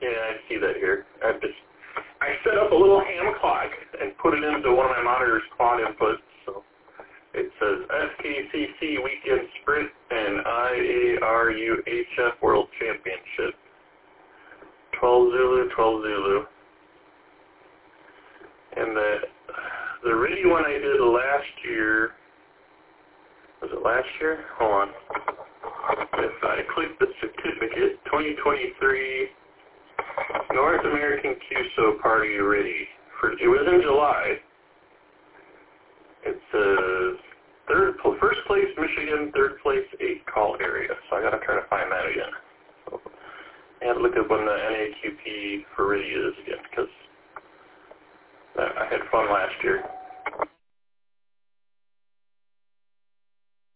Yeah, I see that here. I set up a little ham clock and put it into one of my monitor's quad inputs. So it says SKCC Weekend Sprint and IARUHF World Championship. 12 Zulu, 12 Zulu. And the RIDI one I did last year, was it last year? Hold on. If I click the certificate, 2023 North American QSO Party RIDI. It was in July. It says first place Michigan, third place 8 call area. So I gotta try to find that again. So I had to look up when the NAQP for RIDI is again, because I had fun last year.